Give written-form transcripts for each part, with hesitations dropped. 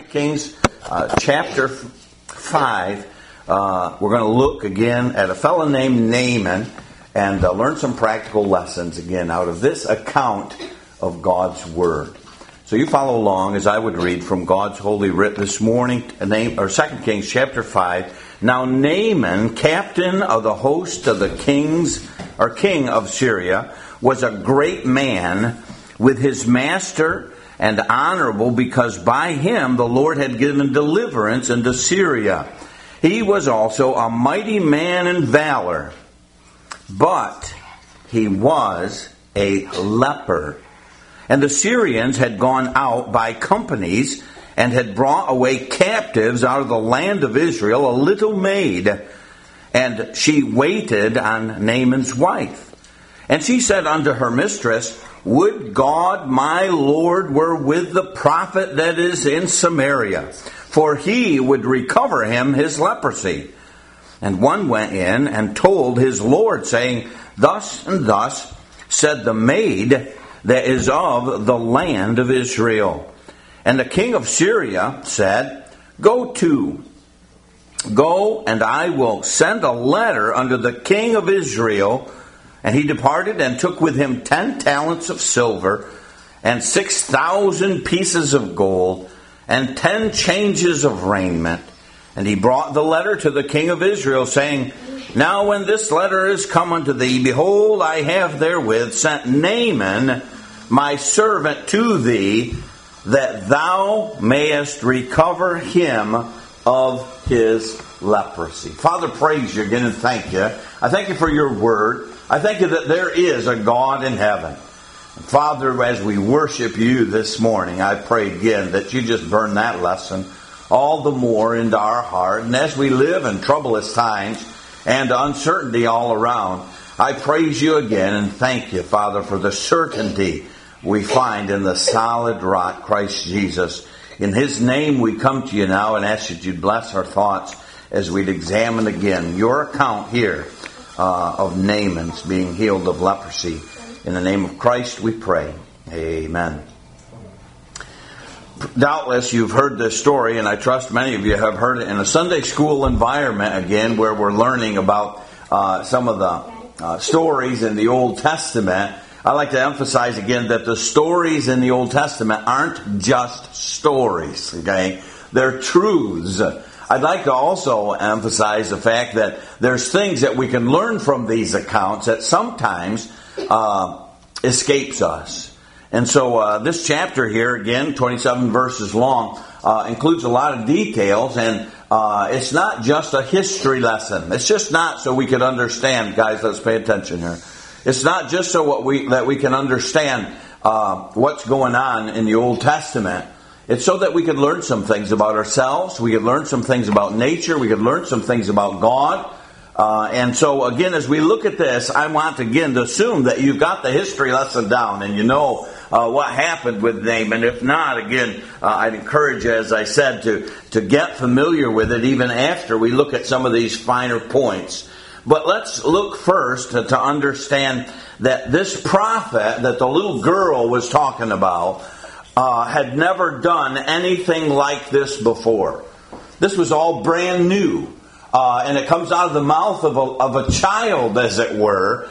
Kings chapter 5. We're going to look again at a fellow named Naaman and learn some practical lessons again out of this account of God's Word. So you follow along as I would read from God's Holy Writ this morning, 2 Kings chapter 5. Now Naaman, captain of the host of the king of Syria, was a great man with his master and honorable, because by him the Lord had given deliverance into Syria. He was also a mighty man in valor, but he was a leper. And the Syrians had gone out by companies and had brought away captives out of the land of Israel, a little maid, and she waited on Naaman's wife. And she said unto her mistress, Would God my Lord were with the prophet that is in Samaria, for he would recover him his leprosy. And one went in and told his Lord, saying, Thus and thus said the maid that is of the land of Israel. And the king of Syria said, Go, and I will send a letter unto the king of Israel. And he departed and took with him 10 talents of silver, and 6,000 pieces of gold, and 10 changes of raiment. And he brought the letter to the king of Israel, saying, Now when this letter is come unto thee, behold, I have therewith sent Naaman my servant to thee, that thou mayest recover him of his leprosy. Father, praise you again and thank you. I thank you for your word. I thank you that there is a God in heaven. Father, as we worship you this morning, I pray again that you just burn that lesson all the more into our heart. And as we live in troublous times and uncertainty all around, I praise you again and thank you, Father, for the certainty we find in the solid rock, Christ Jesus. In his name we come to you now and ask that you'd bless our thoughts as we'd examine again your account here of Naaman's being healed of leprosy. In the name of Christ we pray. Amen. Doubtless you've heard this story, and I trust many of you have heard it in a Sunday school environment again, where we're learning about some of the stories in the Old Testament. I like to emphasize again that the stories in the Old Testament aren't just stories, okay? They're truths. I'd like to also emphasize the fact that there's things that we can learn from these accounts that sometimes escapes us. And so this chapter here, again, 27 verses long, includes a lot of details, and it's not just a history lesson. It's just not so we could understand. Guys, let's pay attention here. It's not just so that we can understand what's going on in the Old Testament. It's so that we could learn some things about ourselves. We could learn some things about nature. We could learn some things about God. And so, again, as we look at this, I want, again, to assume that you've got the history lesson down and you know what happened with Naaman. If not, again, I'd encourage you, as I said, to get familiar with it even after we look at some of these finer points. But let's look first to understand that this prophet that the little girl was talking about had never done anything like this before. This was all brand new. And it comes out of the mouth of a child, as it were.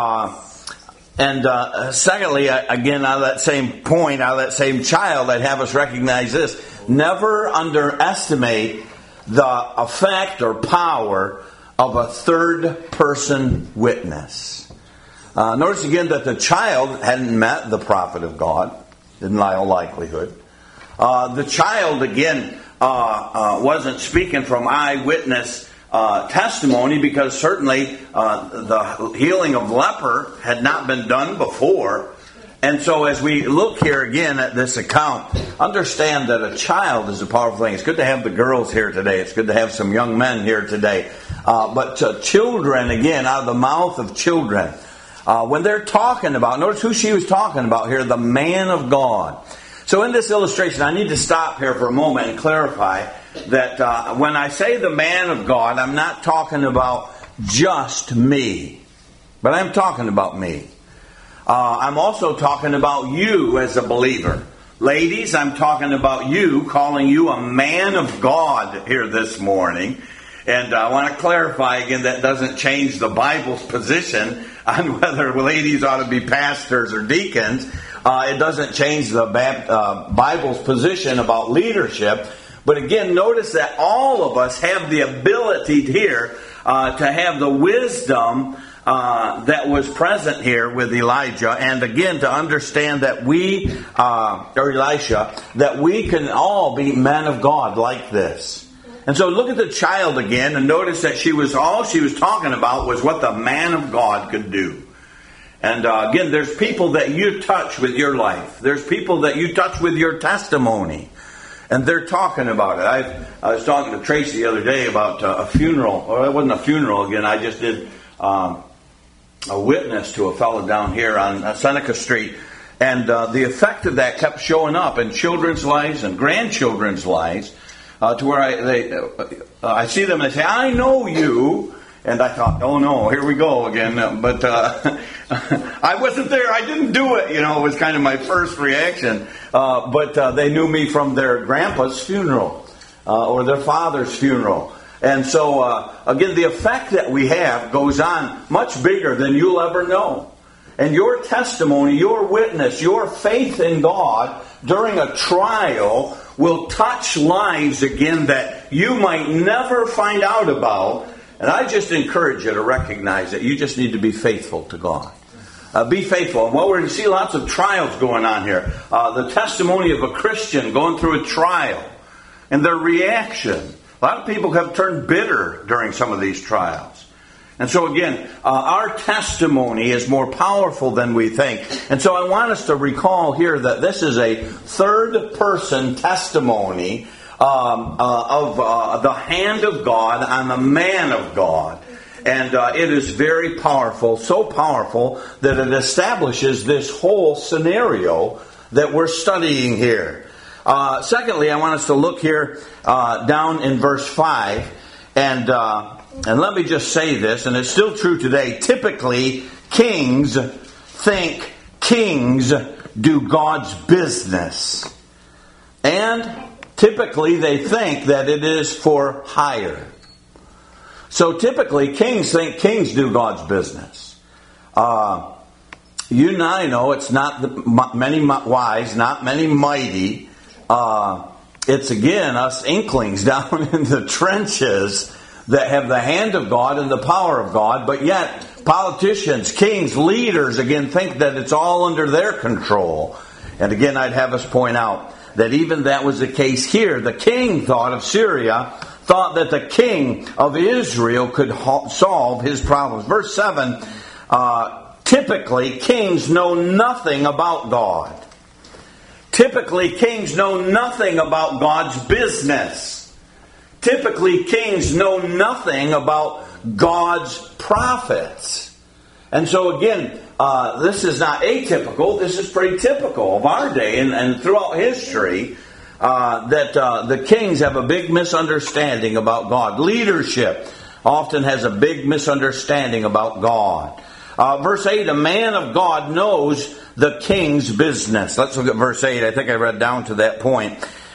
Secondly, again, out of that same point, out of that same child, I'd have us recognize this. Never underestimate the effect or power of a third-person witness. Notice again that the child hadn't met the prophet of God, in all likelihood. The child, again, wasn't speaking from eyewitness testimony, because certainly the healing of leper had not been done before. And so as we look here again at this account, understand that a child is a powerful thing. It's good to have the girls here today. It's good to have some young men here today. But children, again, out of the mouth of children, when they're talking about, notice who she was talking about here, the man of God. So in this illustration, I need to stop here for a moment and clarify that when I say the man of God, I'm not talking about just me, but I'm talking about me. I'm also talking about you as a believer. Ladies, I'm talking about you, calling you a man of God here this morning. And I want to clarify again, that doesn't change the Bible's position on whether ladies ought to be pastors or deacons. It doesn't change the Bible's position about leadership. But again, notice that all of us have the ability here to have the wisdom that was present here with Elijah, and again to understand that or Elisha, that we can all be men of God like this. And so look at the child again, and notice that all she was talking about was what the man of God could do. And again, there's people that you touch with your life. There's people that you touch with your testimony. And they're talking about it. I was talking to Tracy the other day about a funeral. Or it wasn't a funeral again. I just did a witness to a fellow down here on Seneca Street. And the effect of that kept showing up in children's lives and grandchildren's lives to where I see them and they say, I know you. And I thought, oh no, here we go again. But I wasn't there. I didn't do it. It was kind of my first reaction. But they knew me from their grandpa's funeral or their father's funeral. And so, again, the effect that we have goes on much bigger than you'll ever know. And your testimony, your witness, your faith in God during a trial will touch lives again that you might never find out about. And I just encourage you to recognize that you just need to be faithful to God. Be faithful. And we're going to see lots of trials going on here. The testimony of a Christian going through a trial and their reaction. A lot of people have turned bitter during some of these trials. And so again, our testimony is more powerful than we think. And so I want us to recall here that this is a third-person testimony of the hand of God on the man of God. And it is very powerful, so powerful that it establishes this whole scenario that we're studying here. Secondly, I want us to look here down in verse 5. And let me just say this, and it's still true today. Typically, kings think kings do God's business. And typically, they think that it is for hire. So typically, kings think kings do God's business. You and I know it's not many wise, not many mighty. It's again us inklings down in the trenches that have the hand of God and the power of God, but yet politicians, kings, leaders, again, think that it's all under their control. And again, I'd have us point out that even that was the case here. The king of Syria thought that the king of Israel could solve his problems. Verse 7, typically kings know nothing about God. Typically kings know nothing about God's business. Typically kings know nothing about God's prophets. And so again, this is not atypical. This is pretty typical of our day and throughout history that the kings have a big misunderstanding about God. Leadership often has a big misunderstanding about God. Verse 8, a man of God knows the king's business. Let's look at verse 8. I think I read down to that point.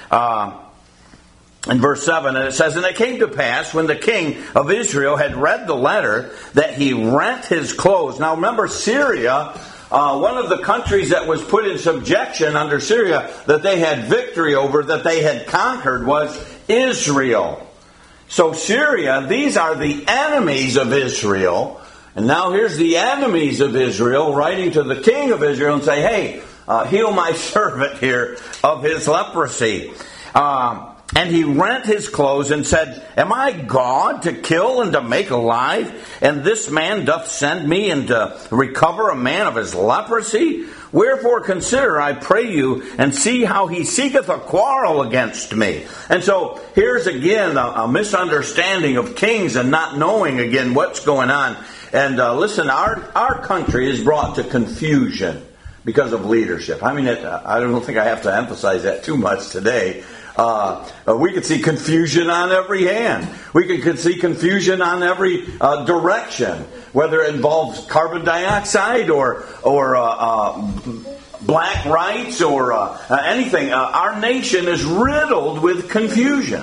In verse 7, and it says, and it came to pass when the king of Israel had read the letter that he rent his clothes. Now remember, Syria, one of the countries that was put in subjection under Syria, that they had victory over, that they had conquered, was Israel. So Syria, these are the enemies of Israel. And now here's the enemies of Israel writing to the king of Israel and say, hey, heal my servant here of his leprosy. And he rent his clothes and said, am I God to kill and to make alive? And this man doth send me and to recover a man of his leprosy? Wherefore consider, I pray you, and see how he seeketh a quarrel against me. And so here's again a misunderstanding of kings and not knowing again what's going on. And listen, our country is brought to confusion because of leadership. I mean, I don't think I have to emphasize that too much today. We could see confusion on every hand. We could see confusion on every direction, whether it involves carbon dioxide or black rights or anything. Our nation is riddled with confusion.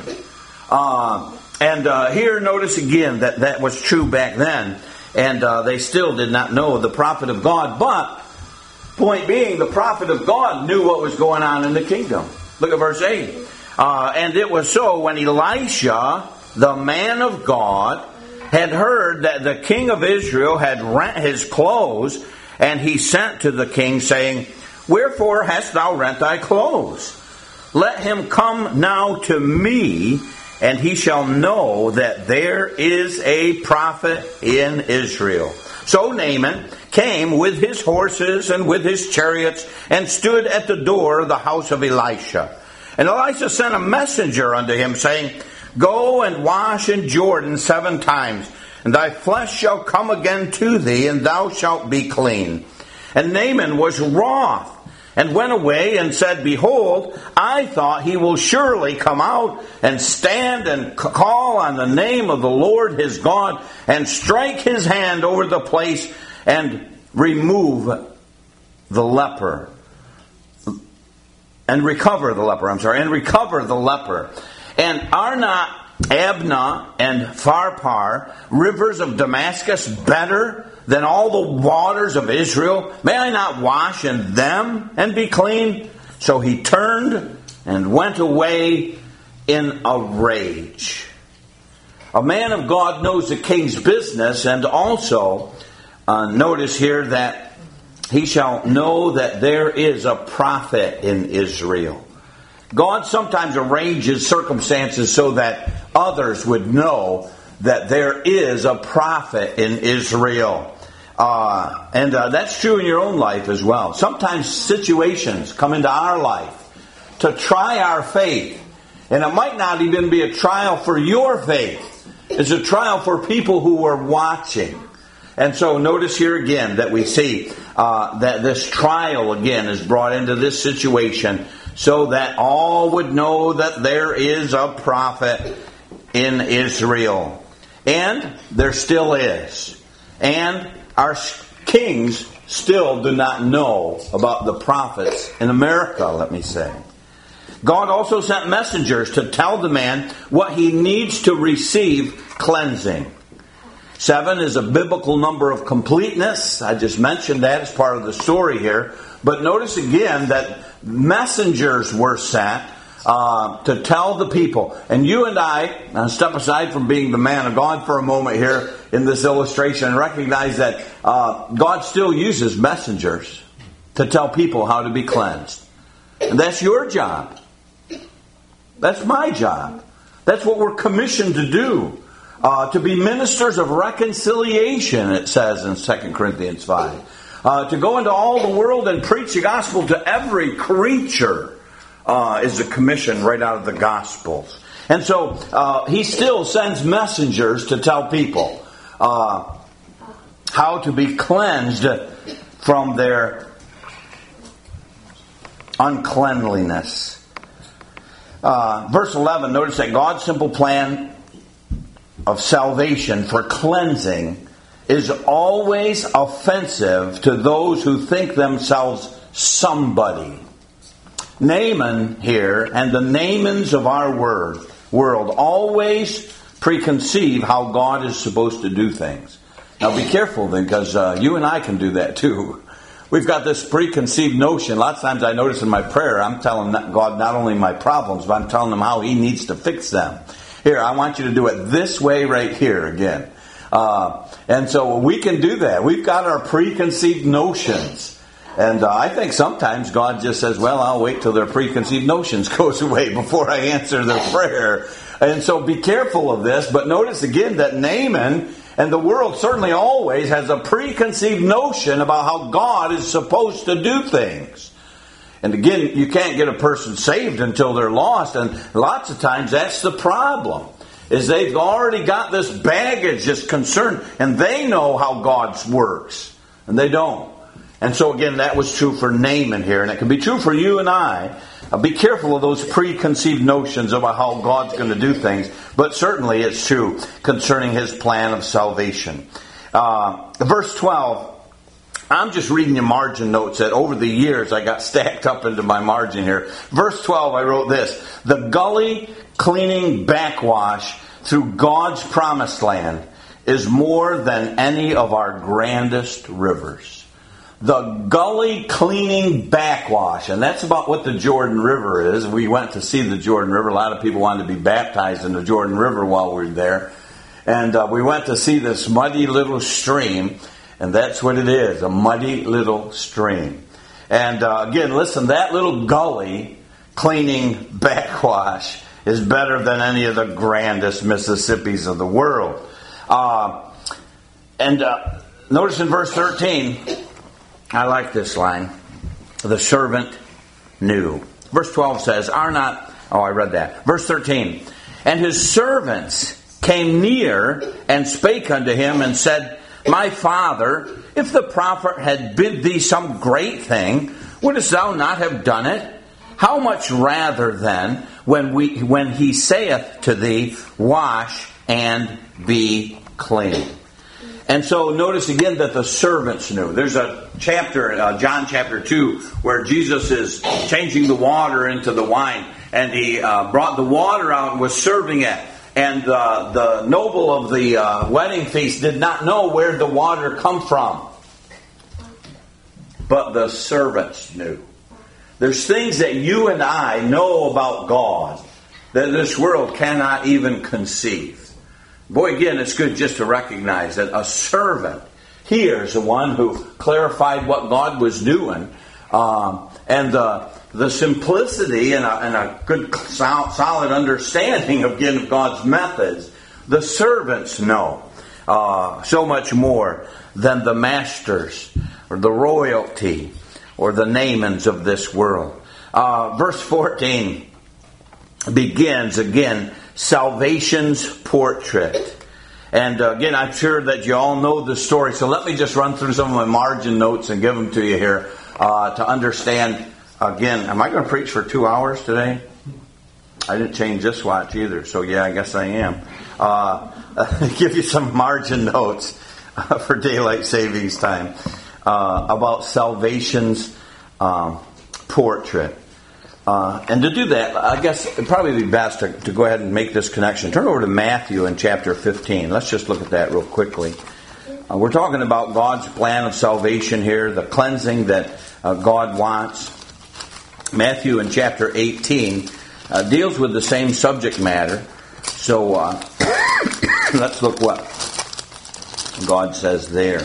And here, notice again that was true back then. And they still did not know the prophet of God. But, point being, the prophet of God knew what was going on in the kingdom. Look at verse 8. And it was so when Elisha, the man of God, had heard that the king of Israel had rent his clothes, and he sent to the king, saying, Wherefore hast thou rent thy clothes? Let him come now to me, and he shall know that there is a prophet in Israel. So Naaman came with his horses and with his chariots, and stood at the door of the house of Elisha. And Elisha sent a messenger unto him, saying, Go and wash in Jordan 7 times, and thy flesh shall come again to thee, and thou shalt be clean. And Naaman was wroth, and went away and said, Behold, I thought he will surely come out and stand and call on the name of the Lord his God, and strike his hand over the place and remove the leper. And recover the leper, and recover the leper. And are not Abna and Pharpar, rivers of Damascus, better than all the waters of Israel? May I not wash in them and be clean? So he turned and went away in a rage. A man of God knows the king's business, and also notice here that he shall know that there is a prophet in Israel. God sometimes arranges circumstances so that others would know that there is a prophet in Israel. And that's true in your own life as well. Sometimes situations come into our life to try our faith. And it might not even be a trial for your faith. It's a trial for people who are watching. And so notice here again that we see that this trial again is brought into this situation so that all would know that there is a prophet in Israel. And there still is. And our kings still do not know about the prophets in America, let me say. God also sent messengers to tell the man what he needs to receive cleansing. 7 is a biblical number of completeness. I just mentioned that as part of the story here. But notice again that messengers were sent to tell the people. And you and I, now step aside from being the man of God for a moment here in this illustration, and recognize that God still uses messengers to tell people how to be cleansed. And that's your job. That's my job. That's what we're commissioned to do. To be ministers of reconciliation, it says in 2 Corinthians 5. To go into all the world and preach the gospel to every creature is a commission right out of the Gospels. And so he still sends messengers to tell people how to be cleansed from their uncleanliness. Verse 11, notice that God's simple plan of salvation for cleansing is always offensive to those who think themselves somebody. Naaman here, and the Naamans of our world, always preconceive how God is supposed to do things. Now be careful then, because you and I can do that too. We've got this preconceived notion. Lots of times I notice in my prayer, I'm telling God not only my problems, but I'm telling him how he needs to fix them. Here, I want you to do it this way right here again. And so we can do that. We've got our preconceived notions. And I think sometimes God just says, well, I'll wait till their preconceived notions goes away before I answer their prayer. And so be careful of this. But notice again that Naaman and the world certainly always has a preconceived notion about how God is supposed to do things. And again, you can't get a person saved until they're lost. And lots of times that's the problem, is they've already got this baggage, this concern, and they know how God works, and they don't. And so again, that was true for Naaman here, and it can be true for you and I. Be careful of those preconceived notions about how God's going to do things, but certainly it's true concerning his plan of salvation. Verse 12, I'm just reading the margin notes that over the years I got stacked up into my margin here. Verse 12, I wrote this: the gully cleaning backwash through God's promised land is more than any of our grandest rivers. The gully cleaning backwash, and that's about what the Jordan River is. We went to see the Jordan River. A lot of people wanted to be baptized in the Jordan River while we were there. And we went to see this muddy little stream, and that's what it is, a muddy little stream. And again, listen, that little gully cleaning backwash is better than any of the grandest Mississippis of the world. Notice in verse 13, I like this line. The servant knew. Verse 12 says, I read that. Verse 13, and his servants came near and spake unto him and said, my father, if the prophet had bid thee some great thing, wouldest thou not have done it? How much rather then when he saith to thee, wash and be clean? And so notice again that the servants knew. There's a chapter, John chapter 2, where Jesus is changing the water into the wine. And he brought the water out and was serving it. And the noble of the wedding feast did not know where the water come from. But the servants knew. There's things that you and I know about God that this world cannot even conceive. Boy, again, it's good just to recognize that a servant here is the one who clarified what God was doing. And the simplicity and a good, solid understanding of God's methods, the servants know so much more than the masters or the royalty or the Naamans of this world. Verse 14 begins again, salvation's portrait. And again, I'm sure that you all know the story, so let me just run through some of my margin notes and give them to you here to understand. Again, am I going to preach for 2 hours today? I didn't change this watch either, so yeah, I guess I am. Give you some margin notes for daylight savings time about salvation's portrait. And to do that, I guess it'd probably be best to go ahead and make this connection. Turn over to Matthew in chapter 15. Let's just look at that real quickly. We're talking about God's plan of salvation here, the cleansing that God wants. Matthew in chapter 18 deals with the same subject matter. So let's look what God says there.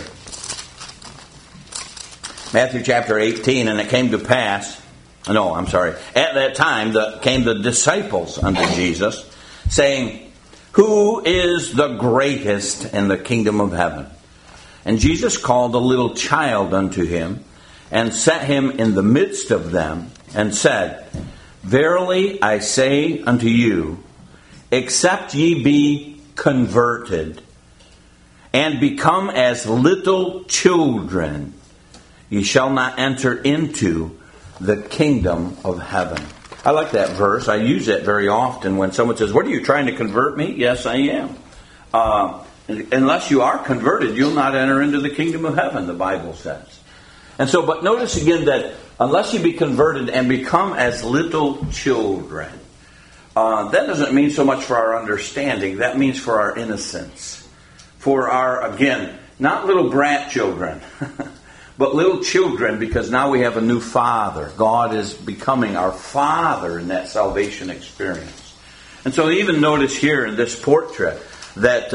Matthew chapter 18, and it came to pass, at that time came the disciples unto Jesus, saying, who is the greatest in the kingdom of heaven? And Jesus called a little child unto him, and set him in the midst of them, and said, verily I say unto you, except ye be converted, and become as little children, ye shall not enter into the kingdom of heaven. I like that verse. I use that very often when someone says, what are you trying to convert me? Yes, I am. Unless you are converted, you'll not enter into the kingdom of heaven, the Bible says. And so, but notice again that unless you be converted and become as little children, that doesn't mean so much for our understanding. That means for our innocence. For our, again, not little brat children, but little children, because now we have a new Father. God is becoming our Father in that salvation experience. And so even notice here in this portrait that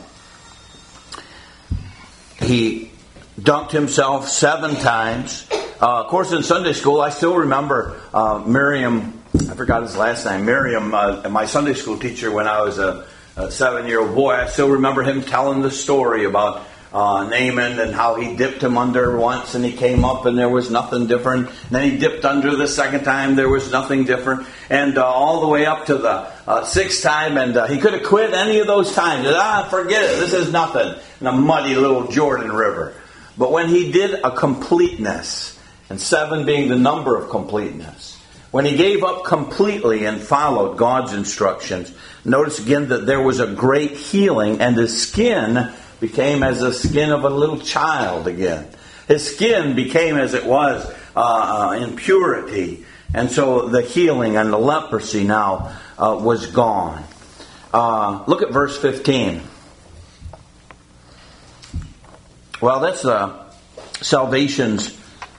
he dunked himself 7 times. Of course, in Sunday school, I still remember Miriam, I forgot his last name, Miriam, my Sunday school teacher when I was a 7-year-old boy. I still remember him telling the story about Naaman and how he dipped him under once and he came up and there was nothing different. And then he dipped under the second time, there was nothing different. And all the way up to the 6th time, and he could have quit any of those times. Forget it, this is nothing. In the muddy little Jordan River. But when he did a completeness, and 7 being the number of completeness, when he gave up completely and followed God's instructions, notice again that there was a great healing and his skin became as the skin of a little child again. His skin became as it was in purity. And so the healing and the leprosy now was gone. Look at verse 15. Well, that's the salvation's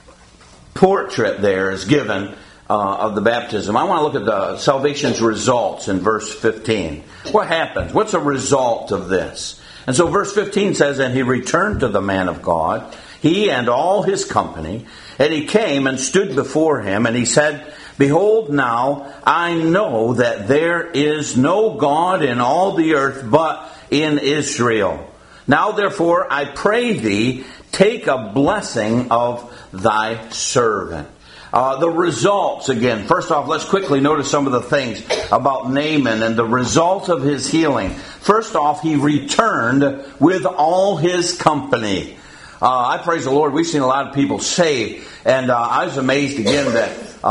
portrait there is given of the baptism. I want to look at the salvation's results in verse 15. What happens? What's the result of this? And so verse 15 says, "And he returned to the man of God, he and all his company, and he came and stood before him, and he said, Behold, now I know that there is no God in all the earth but in Israel. Now therefore I pray thee, take a blessing of thy servant." The results, again, first off, let's quickly notice some of the things about Naaman and the result of his healing. First off, he returned with all his company. I praise the Lord, we've seen a lot of people saved, and I was amazed again that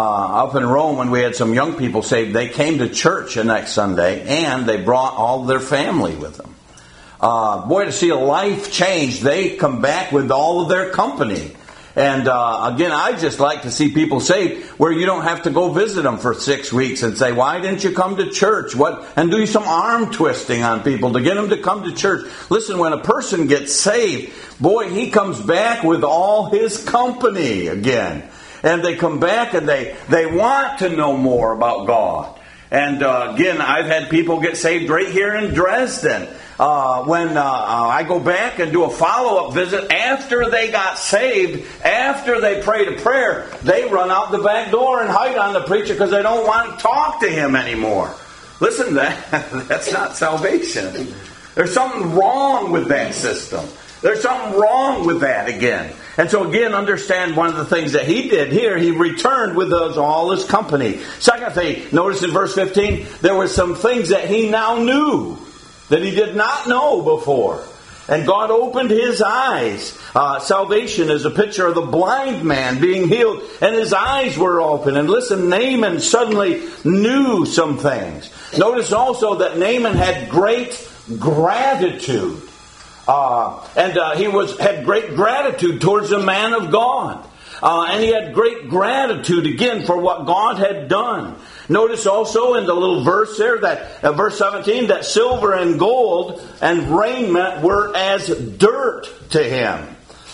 up in Rome when we had some young people saved, they came to church the next Sunday and they brought all their family with them. Boy, to see a life change, they come back with all of their company. And again, I just like to see people saved where you don't have to go visit them for 6 weeks and say, "Why didn't you come to church?" And do some arm twisting on people to get them to come to church. Listen, when a person gets saved, boy, he comes back with all his company again. And they come back and they want to know more about God. And again, I've had people get saved right here in Dresden. When I go back and do a follow-up visit after they got saved, after they prayed a prayer, they run out the back door and hide on the preacher because they don't want to talk to him anymore. Listen, that's not salvation. There's something wrong with that system. There's something wrong with that again. And so again, understand one of the things that he did here, he returned with all his company. Second thing, notice in verse 15, there were some things that he now knew that he did not know before. And God opened his eyes. Salvation is a picture of the blind man being healed, and his eyes were open. And listen, Naaman suddenly knew some things. Notice also that Naaman had great gratitude. He had great gratitude towards the man of God. And he had great gratitude again for what God had done. Notice also in the little verse there, that verse 17, that silver and gold and raiment were as dirt to him.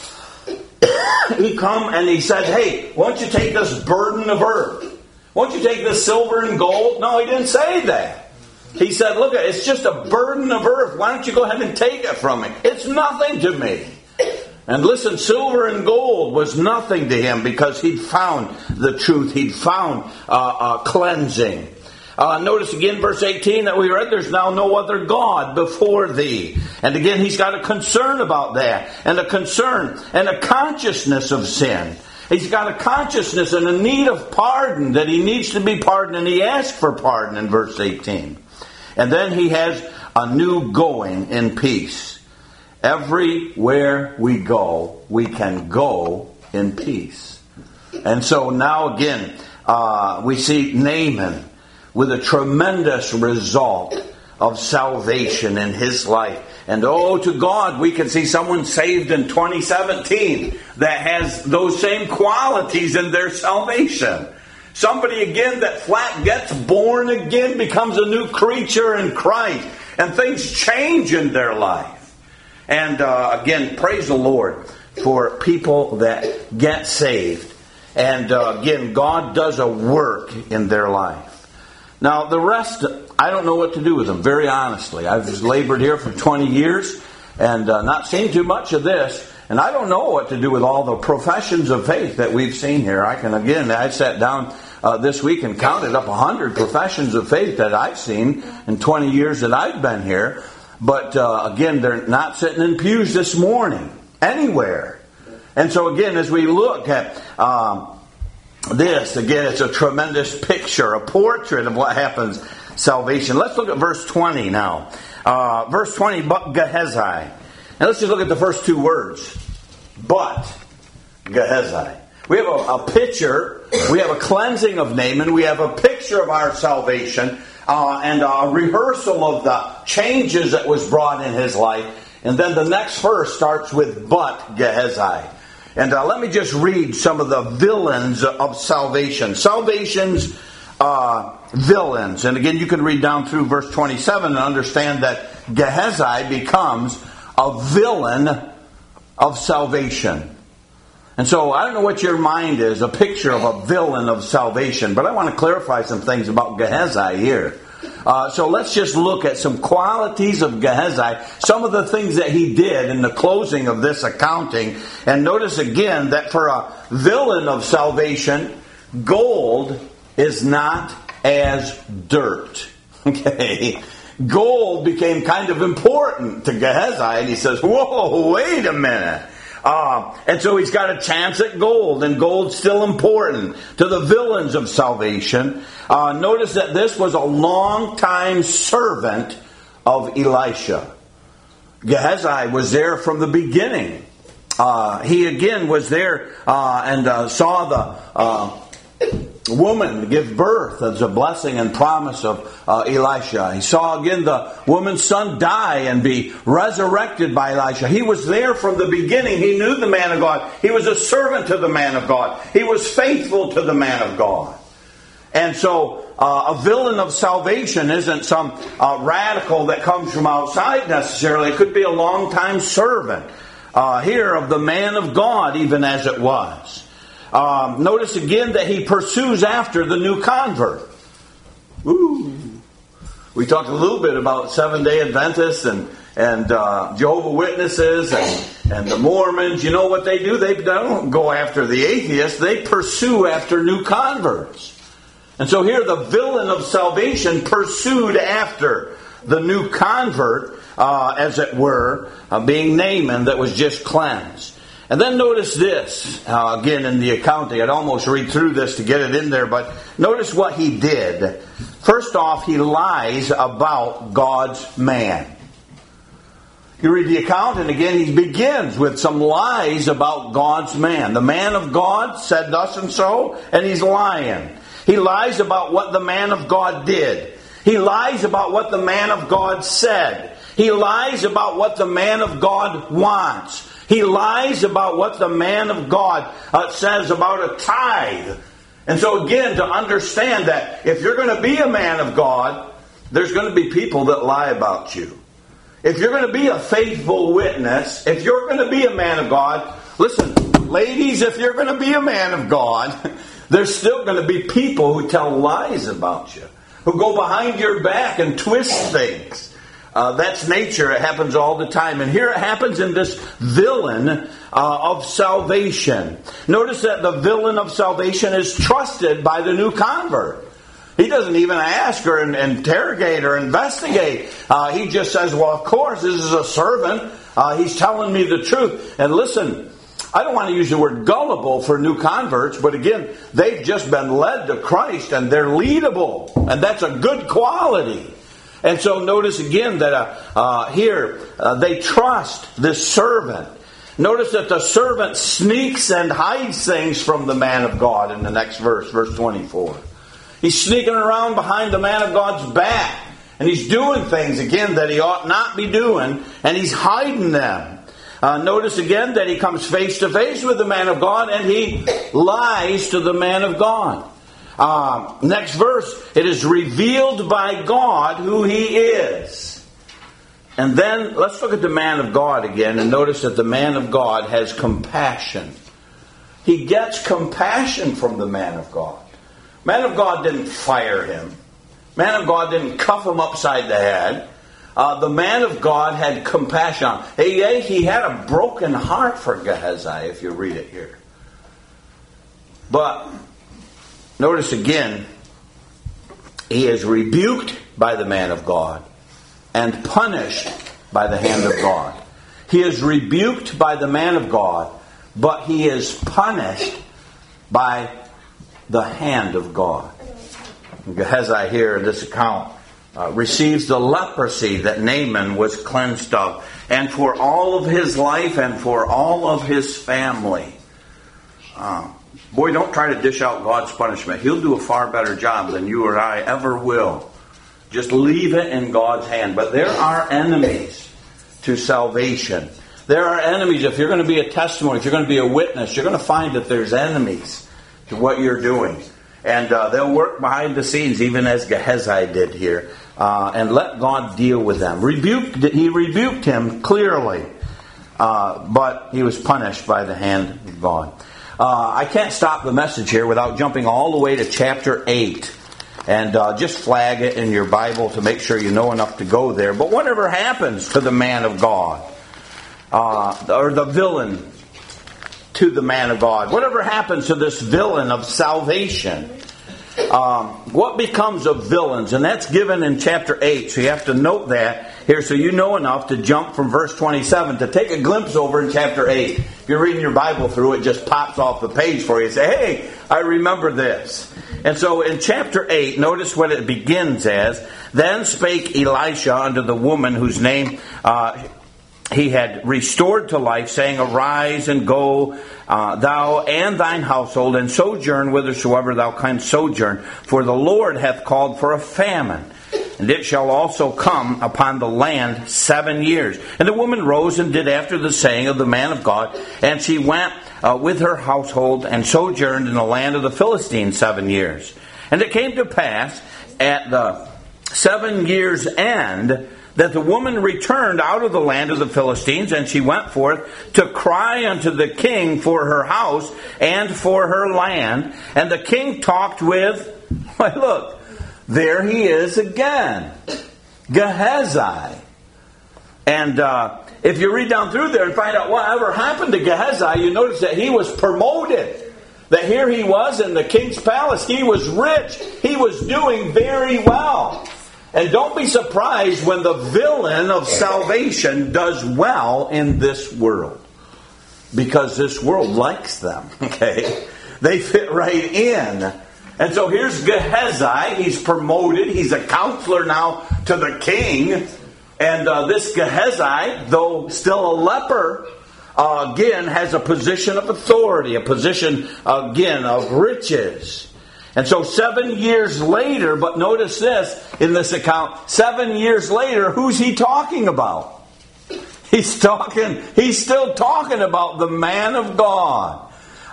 He come and he said, "Hey, why don't you take this burden of earth? Why don't you take this silver and gold?" No, he didn't say that. He said, "Look, it's just a burden of earth. Why don't you go ahead and take it from me? It's nothing to me." And listen, silver and gold was nothing to him because he'd found the truth. He'd found cleansing. Notice again verse 18 that we read, "There's now no other God before thee." And again, he's got a concern about that. And a concern and a consciousness of sin. He's got a consciousness and a need of pardon, that he needs to be pardoned. And he asks for pardon in verse 18. And then he has a new going in peace. Everywhere we go, we can go in peace. And so now again, we see Naaman with a tremendous result of salvation in his life. And to God, we can see someone saved in 2017 that has those same qualities in their salvation. Somebody again that flat gets born again, becomes a new creature in Christ, and things change in their life. And again, praise the Lord for people that get saved. And again, God does a work in their life. Now, the rest, I don't know what to do with them, very honestly. I've just labored here for 20 years and not seen too much of this. And I don't know what to do with all the professions of faith that we've seen here. I sat down this week and counted up 100 professions of faith that I've seen in 20 years that I've been here. But again, they're not sitting in pews this morning anywhere. And so again, as we look at this, again, it's a tremendous picture, a portrait of what happens salvation. Let's look at verse 20 now. Verse 20, but Gehazi. And let's just look at the first two words. But Gehazi. We have a picture, we have a cleansing of Naaman, we have a picture of our salvation, and a rehearsal of the changes that was brought in his life. And then the next verse starts with but Gehazi. And let me just read some of the villains of salvation. Salvation's villains. And again, you can read down through verse 27 and understand that Gehazi becomes a villain of salvation. And so I don't know what your mind is, a picture of a villain of salvation, but I want to clarify some things about Gehazi here. So let's just look at some qualities of Gehazi, some of the things that he did in the closing of this accounting. And notice again that for a villain of salvation, gold is not as dirt. Okay? Gold became kind of important to Gehazi, and he says, whoa, wait a minute. And so he's got a chance at gold, and gold's still important to the villains of salvation. Notice that this was a long-time servant of Elisha. Gehazi was there from the beginning. He again was there and saw the woman give birth as a blessing and promise of Elisha. He saw again the woman's son die and be resurrected by Elisha. He was there from the beginning. He knew the man of God. He was a servant to the man of God. He was faithful to the man of God. And so a villain of salvation isn't some radical that comes from outside necessarily. It could be a long-time servant here of the man of God, even as it was. Notice again that he pursues after the new convert. Ooh. We talked a little bit about Seventh-day Adventists and Jehovah's Witnesses and the Mormons. You know what they do? They don't go after the atheists. They pursue after new converts. And so here the villain of salvation pursued after the new convert, as it were, being Naaman that was just cleansed. And then notice this, again in the accounting. I'd almost read through this to get it in there, but notice what he did. First off, he lies about God's man. You read the account, and again he begins with some lies about God's man. The man of God said thus and so, and he's lying. He lies about what the man of God did. He lies about what the man of God said. He lies about what the man of God wants. He lies about what the man of God says about a tithe. And so again, to understand that if you're going to be a man of God, there's going to be people that lie about you. If you're going to be a faithful witness, if you're going to be a man of God, listen, ladies, if you're going to be a man of God, there's still going to be people who tell lies about you, who go behind your back and twist things. That's nature. It happens all the time. And here it happens in this villain of salvation. Notice that the villain of salvation is trusted by the new convert. He doesn't even ask or interrogate or investigate. He just says, well, of course, this is a servant. He's telling me the truth. And listen, I don't want to use the word gullible for new converts, but again, they've just been led to Christ and they're leadable. And that's a good quality. And so notice again that here they trust this servant. Notice that the servant sneaks and hides things from the man of God in the next verse, verse 24. He's sneaking around behind the man of God's back. And he's doing things, again, that he ought not be doing. And he's hiding them. Notice again that he comes face to face with the man of God and he lies to the man of God. Next verse, it is revealed by God who he is. And then let's look at the man of God again and notice that the man of God has compassion. He gets compassion from the man of God. Man of God didn't fire him. Man of God didn't cuff him upside the head. The man of God had compassion. He had a broken heart for Gehazi, if you read it here. But notice again, he is rebuked by the man of God and punished by the hand of God. He is rebuked by the man of God, but he is punished by the hand of God. Gehazi here in this account receives the leprosy that Naaman was cleansed of, and for all of his life and for all of his family. Boy, don't try to dish out God's punishment. He'll do a far better job than you or I ever will. Just leave it in God's hand. But there are enemies to salvation. There are enemies. If you're going to be a testimony, if you're going to be a witness, you're going to find that there's enemies to what you're doing. And they'll work behind the scenes, even as Gehazi did here. And let God deal with them. He rebuked him clearly. But he was punished by the hand of God. I can't stop the message here without jumping all the way to chapter 8. And just flag it in your Bible to make sure you know enough to go there. But whatever happens to the man of God, or the villain to the man of God, whatever happens to this villain of salvation, what becomes of villains? And that's given in chapter 8. So you have to note that here so you know enough to jump from verse 27 to take a glimpse over in chapter 8. If you're reading your Bible through, it just pops off the page for you and say, hey, I remember this. And so in chapter 8, notice what it begins as. Then spake Elisha unto the woman whose name he had restored to life, saying, Arise and go, thou and thine household, and sojourn whithersoever thou canst sojourn. For the Lord hath called for a famine, and it shall also come upon the land 7 years. And the woman rose and did after the saying of the man of God, and she went with her household and sojourned in the land of the Philistines 7 years. And it came to pass at the 7 years' end that the woman returned out of the land of the Philistines, and she went forth to cry unto the king for her house and for her land. And the king talked with, why look, there he is again, Gehazi. And if you read down through there and find out whatever happened to Gehazi, you notice that he was promoted. That here he was in the king's palace. He was rich. He was doing very well. And don't be surprised when the villain of salvation does well in this world. Because this world likes them. Okay? They fit right in. And so here's Gehazi. He's promoted. He's a counselor now to the king. And this Gehazi, though still a leper, again has a position of authority. A position, again, of riches. And so 7 years later, but notice this in this account, 7 years later, who's he talking about? He's still talking about the man of God.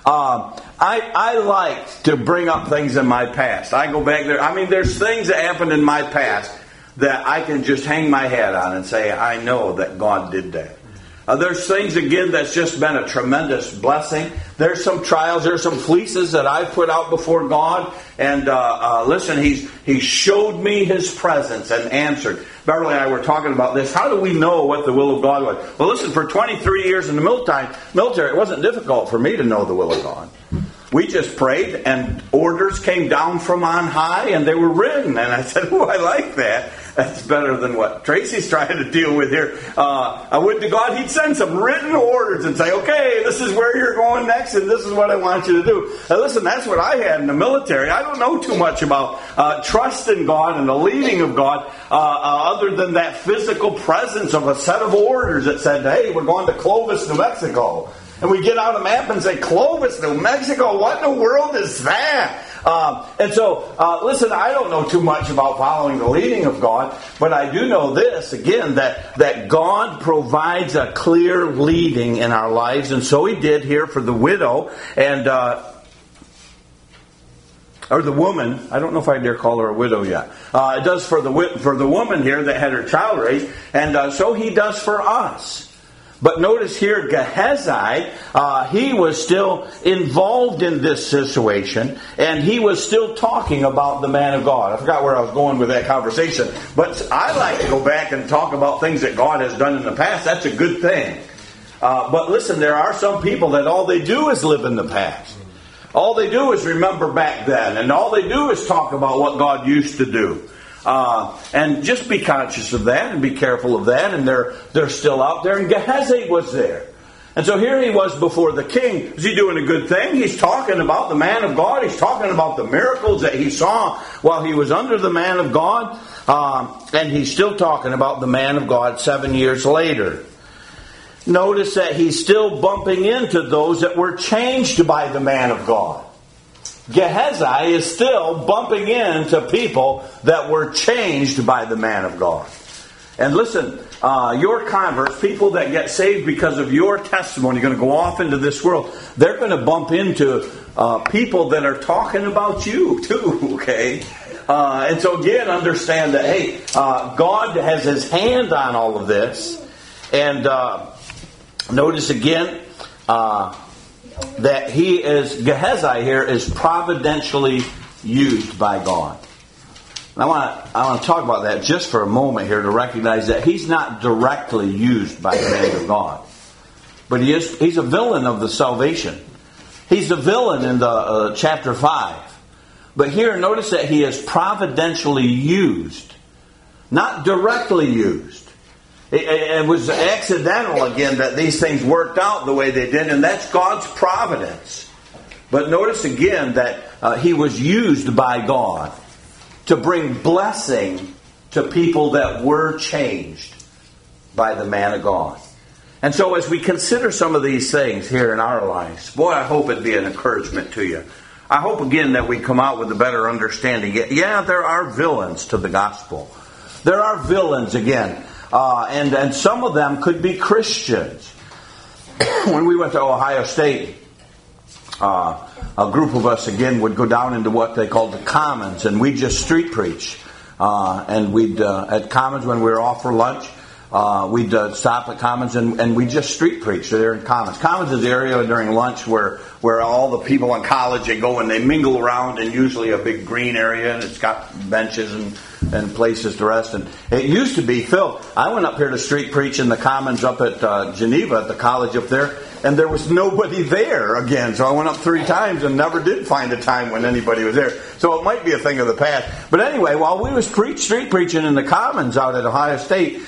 I like to bring up things in my past. I go back there. I mean, there's things that happened in my past that I can just hang my head on and say, I know that God did that. There's things, again, that's just been a tremendous blessing. There's some trials, there's some fleeces that I've put out before God. And listen, He showed me His presence and answered. Beverly and I were talking about this. How do we know what the will of God was? Well, listen, for 23 years in the military, it wasn't difficult for me to know the will of God. We just prayed, and orders came down from on high, and they were written. And I said, oh, I like that. That's better than what Tracy's trying to deal with here. I would to God He'd send some written orders and say, okay, this is where you're going next, and this is what I want you to do. Now, listen, that's what I had in the military. I don't know too much about trust in God and the leading of God, other than that physical presence of a set of orders that said, hey, we're going to Clovis, New Mexico. And we get out a map and say, Clovis, New Mexico, what in the world is that? And so, listen, I don't know too much about following the leading of God, but I do know this, again, that God provides a clear leading in our lives, and so He did here for the widow, and or the woman. I don't know if I dare call her a widow yet. It does for the woman here that had her child raised, and so He does for us. But notice here, Gehazi, he was still involved in this situation, and he was still talking about the man of God. I forgot where I was going with that conversation, but I like to go back and talk about things that God has done in the past. That's a good thing. But listen, there are some people that all they do is live in the past. All they do is remember back then, and all they do is talk about what God used to do. And just be conscious of that and be careful of that. And they're still out there. And Gehazi was there. And so here he was before the king. Is he doing a good thing? He's talking about the man of God. He's talking about the miracles that he saw while he was under the man of God. And he's still talking about the man of God 7 years later. Notice that he's still bumping into those that were changed by the man of God. Gehazi is still bumping into people that were changed by the man of God. And listen, your converts, people that get saved because of your testimony, are going to go off into this world. They're going to bump into people that are talking about you too, okay? And so again, understand that, hey, God has His hand on all of this. And notice again that Gehazi here is providentially used by God. And I want to talk about that just for a moment here to recognize that he's not directly used by the hand of God. But he's a villain of the salvation. He's a villain in the chapter 5. But here, notice that he is providentially used. Not directly used. It was accidental, again, that these things worked out the way they did. And that's God's providence. But notice again that he was used by God to bring blessing to people that were changed by the man of God. And so as we consider some of these things here in our lives, boy, I hope it'd be an encouragement to you. I hope again that we come out with a better understanding. Yeah, there are villains to the gospel. There are villains again. And some of them could be Christians. When we went to Ohio State, a group of us again would go down into what they called the Commons, and we'd just street preach. And we'd at Commons when we were off for lunch, we'd stop at Commons and we'd just street preach there in Commons. Commons is the area during lunch where all the people in college, they go and they mingle around in usually a big green area, and it's got benches and places to rest. And it used to be filled. I went up here to street preach in the Commons up at Geneva at the college up there, and there was nobody there again. So I went up 3 times and never did find a time when anybody was there. So it might be a thing of the past. But anyway, while we was street preaching in the Commons out at Ohio State,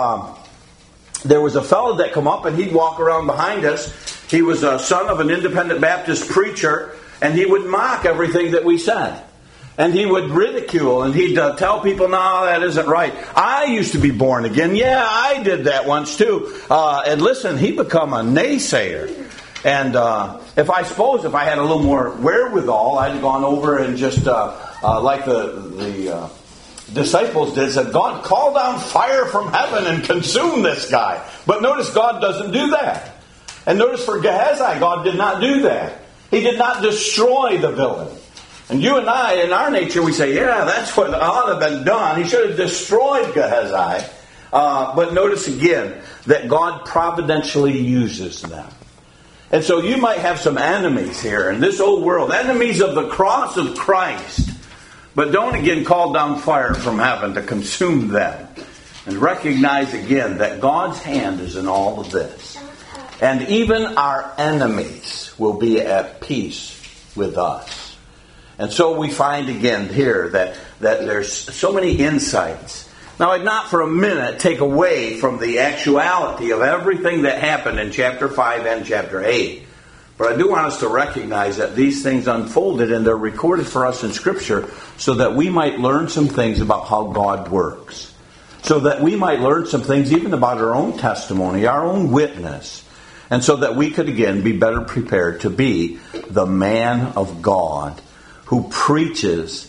there was a fellow that come up and he'd walk around behind us. He was a son of an independent Baptist preacher, and he would mock everything that we said. And he would ridicule, and he'd tell people, no, that isn't right. I used to be born again. Yeah, I did that once too. And listen, he become a naysayer. And if I had a little more wherewithal, I'd gone over and just, like the disciples did, said, God, call down fire from heaven and consume this guy. But notice God doesn't do that. And notice for Gehazi, God did not do that. He did not destroy the villain. And you and I, in our nature, we say, yeah, that's what ought to have been done. He should have destroyed Gehazi. But notice again that God providentially uses them. And so you might have some enemies here in this old world, enemies of the cross of Christ. But don't again call down fire from heaven to consume them. And recognize again that God's hand is in all of this. And even our enemies will be at peace with us. And so we find again here that there's so many insights. Now, I'd not for a minute take away from the actuality of everything that happened in chapter 5 and chapter 8. But I do want us to recognize that these things unfolded and they're recorded for us in Scripture so that we might learn some things about how God works. So that we might learn some things even about our own testimony, our own witness. And so that we could again be better prepared to be the man of God who preaches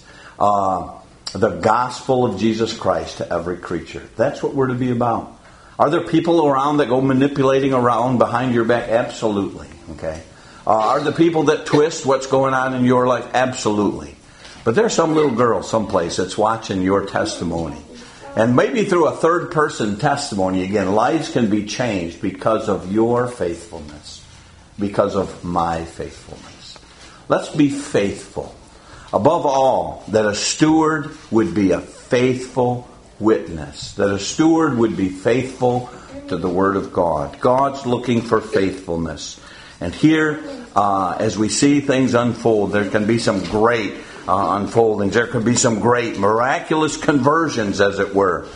the gospel of Jesus Christ to every creature. That's what we're to be about. Are there people around that go manipulating around behind your back? Absolutely. Okay. Are there people that twist what's going on in your life? Absolutely. But there's some little girl someplace that's watching your testimony. And maybe through a third person testimony, again, lives can be changed because of your faithfulness. Because of my faithfulness. Let's be faithful. Above all, that a steward would be a faithful witness. That a steward would be faithful to the Word of God. God's looking for faithfulness. And here, as we see things unfold, there can be some great unfoldings. There can be some great miraculous conversions, as it were.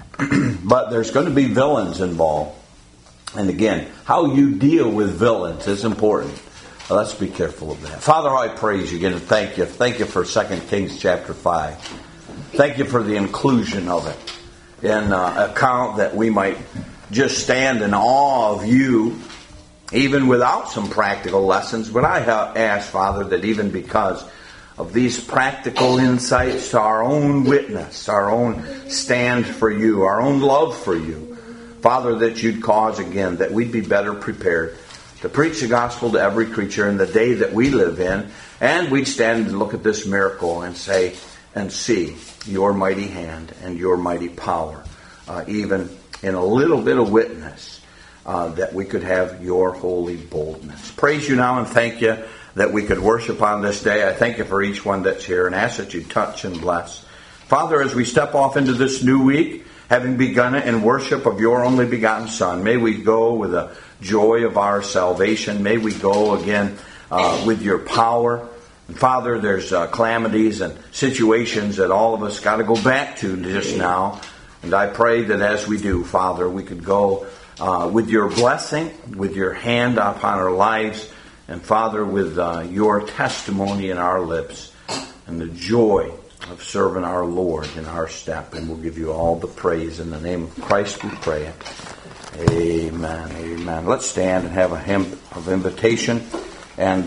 But there's going to be villains involved. And again, how you deal with villains is important. Let's be careful of that. Father, I praise you again and thank you. Thank you for 2 Kings chapter 5. Thank you for the inclusion of it in account that we might just stand in awe of you, even without some practical lessons. But I ask, Father, that even because of these practical insights to our own witness, our own stand for you, our own love for you. Father, that you'd cause again that we'd be better prepared to preach the gospel to every creature in the day that we live in, and we'd stand and look at this miracle and say and see your mighty hand and your mighty power, even in a little bit of witness, that we could have your holy boldness. Praise you now and thank you that we could worship on this day. I thank you for each one that's here and ask that you touch and bless. Father, as we step off into this new week, having begun it in worship of your only begotten Son, may we go with the joy of our salvation. May we go again with your power. And Father, there's calamities and situations that all of us got to go back to just now. And I pray that as we do, Father, we could go with your blessing, with your hand upon our lives, and Father, with your testimony in our lips and the joy of serving our Lord in our step. And we'll give you all the praise. In the name of Christ we pray it. Amen. Amen. Let's stand and have a hymn of invitation. And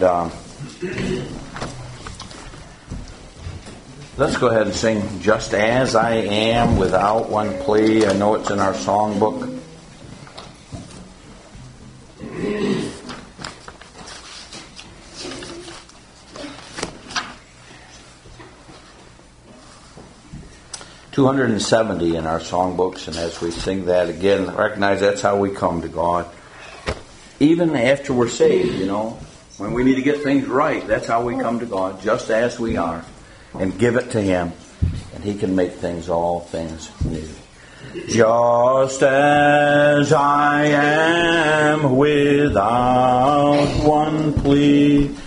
let's go ahead and sing Just As I Am without one plea. I know it's in our songbook. $270 in our songbooks, and as we sing that again, recognize that's how we come to God. Even after we're saved, when we need to get things right, that's how we come to God, just as we are, and give it to Him, and He can make all things new. Just as I am without one plea,